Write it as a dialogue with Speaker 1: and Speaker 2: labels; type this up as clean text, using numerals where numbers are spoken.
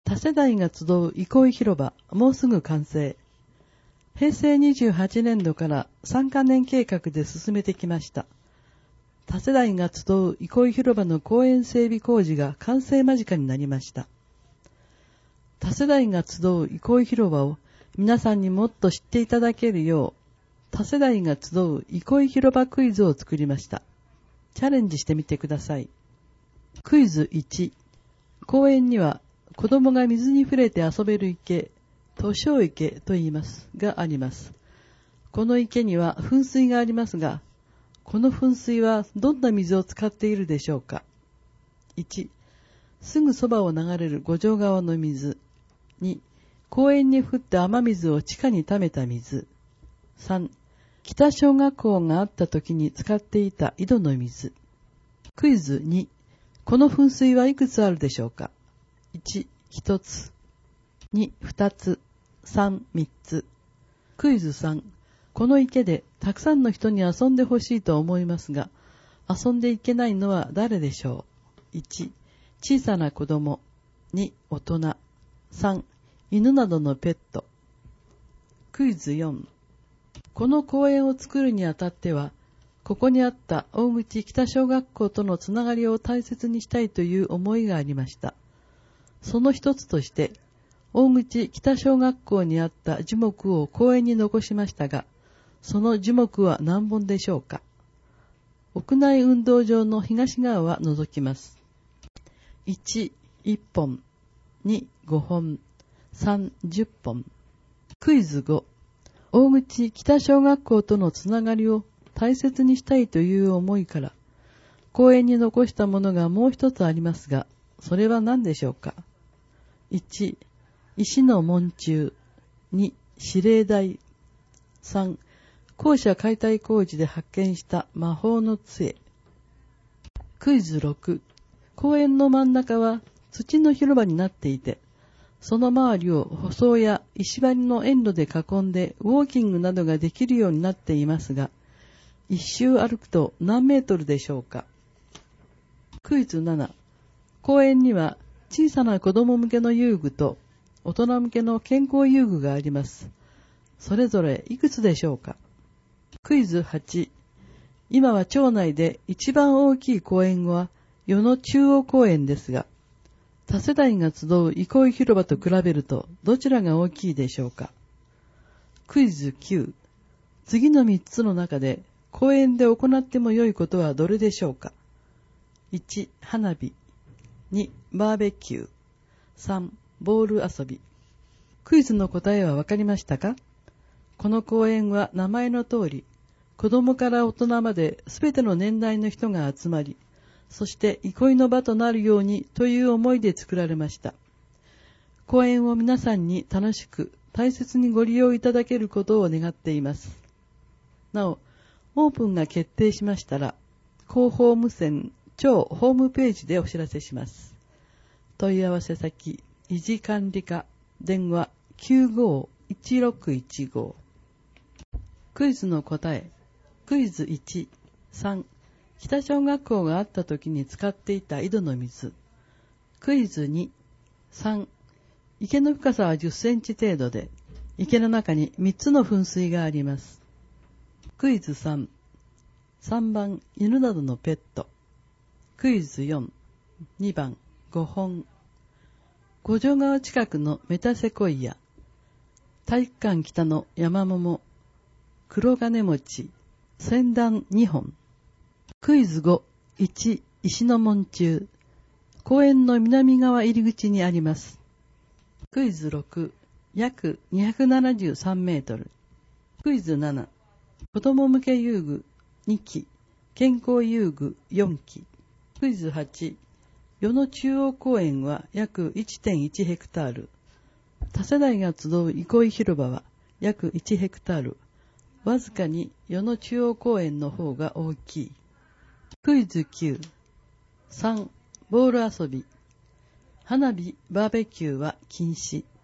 Speaker 1: 多世代が集う憩い広場、もうすぐ完成。平成28年度から3カ年計画で進めてきました。多世代が集う憩い広場の公園整備工事が完成間近になりました。多世代が集う憩い広場を皆さんにもっと知っていただけるよう、多世代が集う憩い広場クイズを作りました。チャレンジしてみてください。クイズ1、公園には子供が水に触れて遊べる池、図書池と言いますがあります。この池には噴水がありますが、この噴水はどんな水を使っているでしょうか。1、すぐそばを流れる五条川の水。2、公園に降った雨水を地下に溜めた水。3、北小学校があった時に使っていた井戸の水。クイズ2、この噴水はいくつあるでしょうか。1、1つ。2、2つ。3、3つ。クイズ3、この池でたくさんの人に遊んでほしいと思いますが、遊んでいけないのは誰でしょう。1、小さな子供。2、大人。3、犬などのペット。クイズ4、この公園を作るにあたっては、ここにあった大口北小学校とのつながりを大切にしたいという思いがありました。その一つとして、大口北小学校にあった樹木を公園に残しましたが、その樹木は何本でしょうか。屋内運動場の東側は除きます。1、1本。2、5本。3、10本。クイズ5、大口北小学校とのつながりを大切にしたいという思いから、公園に残したものがもう一つありますが、それは何でしょうか。1、石の門柱。2、指令台。3、校舎解体工事で発見した魔法の杖。クイズ6、公園の真ん中は土の広場になっていて、その周りを舗装や石張りの園路で囲んでウォーキングなどができるようになっていますが、一周歩くと何メートルでしょうか。クイズ7、公園には小さな子供向けの遊具と大人向けの健康遊具があります。それぞれいくつでしょうか。クイズ8、今は町内で一番大きい公園は与野中央公園ですが、多世代が集う憩い広場と比べるとどちらが大きいでしょうか。クイズ9、次の3つの中で公園で行っても良いことはどれでしょうか。1、花火。2、バーベキュー。3、ボール遊び。クイズの答えはわかりましたか。この公園は名前の通り、子供から大人まですべての年代の人が集まり、そして憩いの場となるようにという思いで作られました。公園を皆さんに楽しく大切にご利用いただけることを願っています。なお、オープンが決定しましたら、広報無線超ホームページでお知らせします。問い合わせ先、維持管理課、電話 95-1615。クイズの答え。クイズ1、3、北小学校があった時に使っていた井戸の水。クイズ2、3、池の深さは10センチ程度で、池の中に3つの噴水があります。クイズ3、3番、犬などのペット。クイズ4、2番、5本。五条川近くのメタセコイア。体育館北の山桃。黒金餅。仙段2本。クイズ5、1、石の門柱。公園の南側入り口にあります。クイズ6、約273メートル。クイズ7、子供向け遊具2基、健康遊具4基。クイズ8、与野中央公園は約 1.1 ヘクタール。多世代が集う憩い広場は約1ヘクタール。わずかに与野中央公園の方が大きい。クイズ9、3、ボール遊び。花火、バーベキューは禁止。